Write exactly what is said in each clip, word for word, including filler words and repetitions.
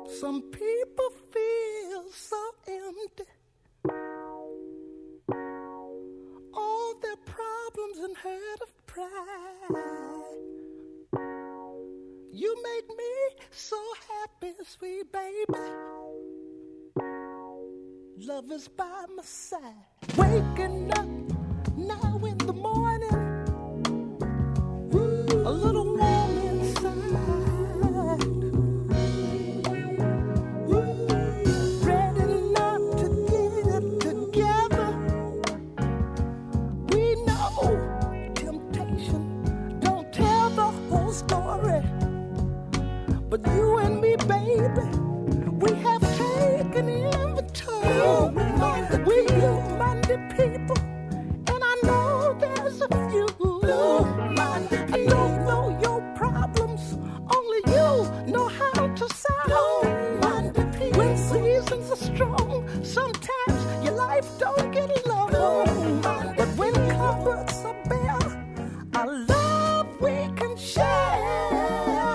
Some people feel so empty. All their problems and hurt of pride. You make me so happy, sweet baby. Love is by my side. Waking up now in the morning, a little warm inside. Ready not to get it together. We know temptation don't tell the whole story, but you and me, baby, we have taken inventory. We blue-minded people, and I know there's a few. I don't know your problems, only you know how to solve. When seasons are strong, sometimes your life don't get along. But when cupboards are bare, our love we can share.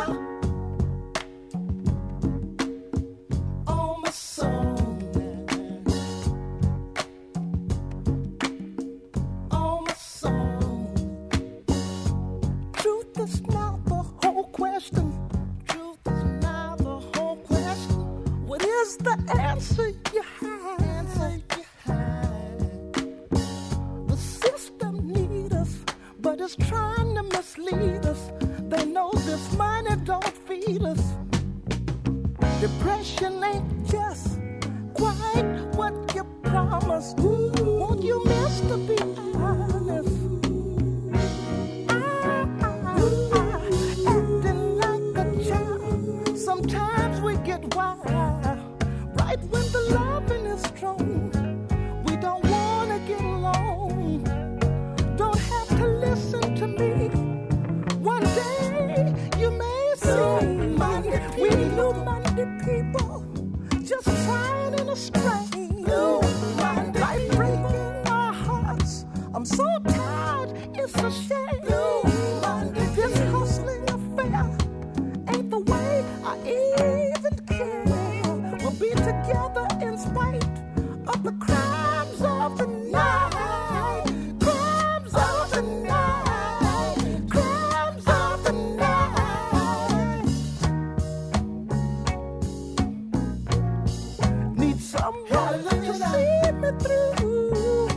Oh, my soul. Oh, my soul. Truth is not the whole question. Truth is not the whole question. What is the answer you have? Answer you have. The system needs us, but it's trying to mislead us. They know this money don't feed us. Depression ain't just quite what you promised. Won't you miss to be honest? Acting like a child. Sometimes we get wild. Right when the loving is strong, we don't wanna get along. Don't have to listen to me. One day you may see we blue-minded people just trying in a strain. Life breaking our hearts. I'm so tired, it's a shame. This hustling affair ain't the way I even care. We'll be together in spite of the crimes of the night. Crimes of the night. Crimes of the night. Need someone to see me through.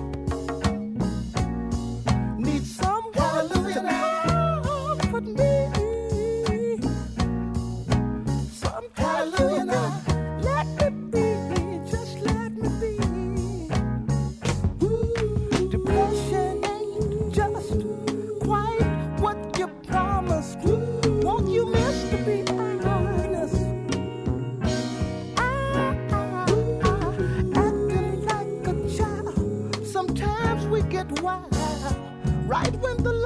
Need someone to comfort me. Sometimes let me be, just let me be. Depression ain't just quite what you promised. Won't you miss to be honest? Acting like a child. Sometimes we get wild. Right when the